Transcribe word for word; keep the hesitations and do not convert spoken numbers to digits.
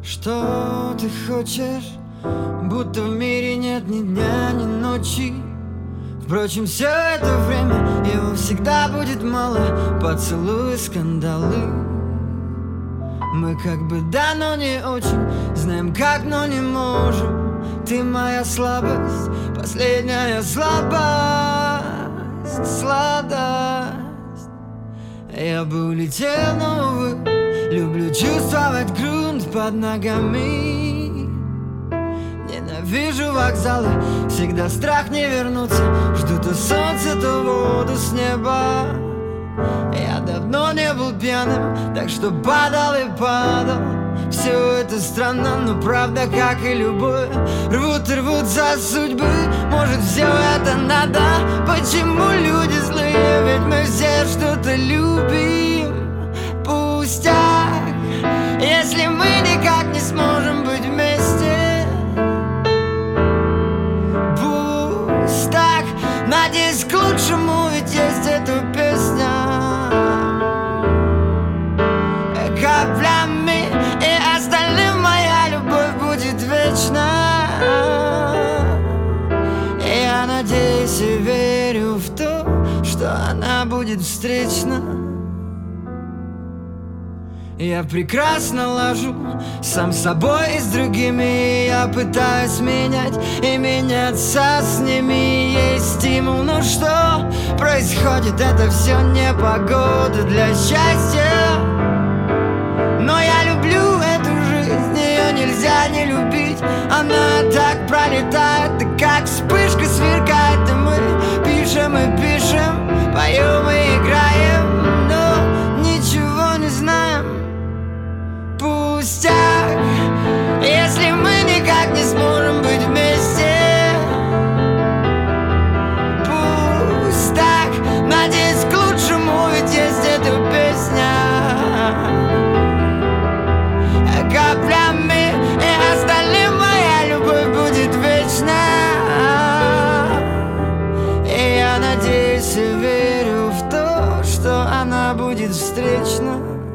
Что ты хочешь? Будто в мире нет ни дня, ни ночи. Впрочем, все это время его всегда будет мало. Поцелуи, скандалы. Мы как бы да, но не очень. Знаем как, но не можем. Ты моя слабость, последняя слабость, сладость. Я бы улетел, но, увы, люблю чувствовать грунт под ногами. Ненавижу вокзалы, всегда страх не вернуться. Жду то солнце, то воду с неба. Я давно не был пьяным, так что падал и падал. Все это странно, но правда, как и любовь. Рвут и рвут за судьбы. Может, все это надо? Почему люди злые? Ведь мы все что-то любим. Пустяк, если мы никак не сможем быть вместе. Пусть так, надеюсь, к лучшему, ведь есть эта песня. Каплями и остальным моя любовь будет вечна. Я надеюсь и верю в то, что она будет встречна. Я прекрасно ложу сам с собой и с другими. Я пытаюсь менять и меняться с ними. Есть стимул, но что происходит? Это все не погода для счастья. Но я люблю эту жизнь, ее нельзя не любить. Она так пролетает, да как вспышка сверкает. И мы пишем и пишем, поем и играем, но ничего не знаем. Пустяк, если мы никак не сможем быть вместе. Пусть так, надеюсь, к лучшему, ведь есть эта песня. Каплями и остальным моя любовь будет вечна. И я надеюсь и верю в то, что она будет встречна.